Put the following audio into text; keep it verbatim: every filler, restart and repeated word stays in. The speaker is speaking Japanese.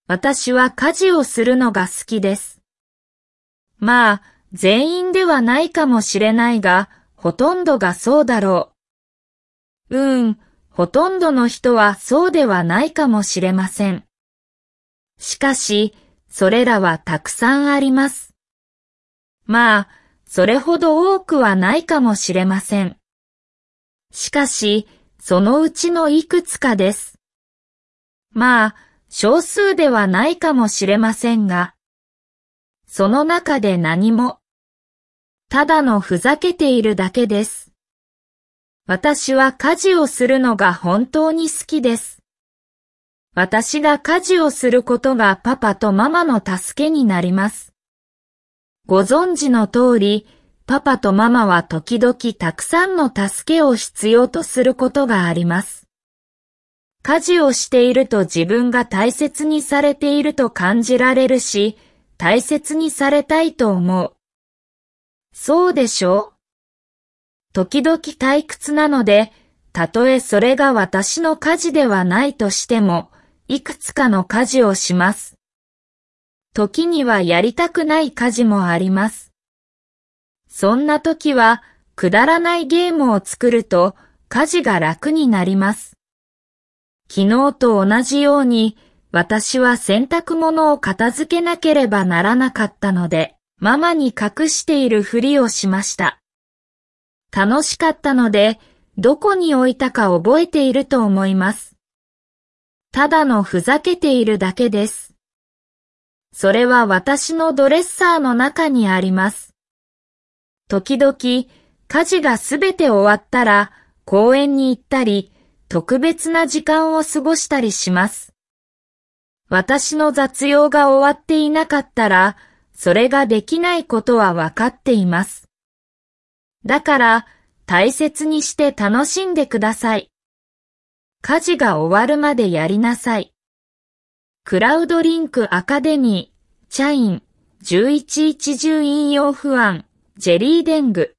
私は家事をするのが好きです。まあ、全員ではないかもしれないが、ほとんどがそうだろう。うーん、ほとんどの人はそうではないかもしれません。しかし、それらはたくさんあります。まあ、それほど多くはないかもしれません。しかし、そのうちのいくつかです。まあ、少数ではないかもしれませんが、その中で何も、ただのふざけているだけです。私は家事をするのが本当に好きです。私が家事をすることがパパとママの助けになります。ご存知の通り、パパとママは時々たくさんの助けを必要とすることがあります。家事をしていると自分が大切にされていると感じられるし、大切にされたいと思う。そうでしょう？時々退屈なので、たとえそれが私の家事ではないとしても、いくつかの家事をします。時にはやりたくない家事もあります。そんな時は、くだらないゲームを作ると、家事が楽になります。昨日と同じように、私は洗濯物を片付けなければならなかったので、ママに隠しているふりをしました。楽しかったので、どこに置いたか覚えていると思います。ただのふざけているだけです。それは私のドレッサーの中にあります。時々、家事がすべて終わったら、公園に行ったり、特別な時間を過ごしたりします。私の雑用が終わっていなかったら、それができないことはわかっています。だから、大切にして楽しんでください。家事が終わるまでやりなさい。クラウドリンクアカデミー、チャイン、じゅういちいちじゅう引用不安、ジェリーデング。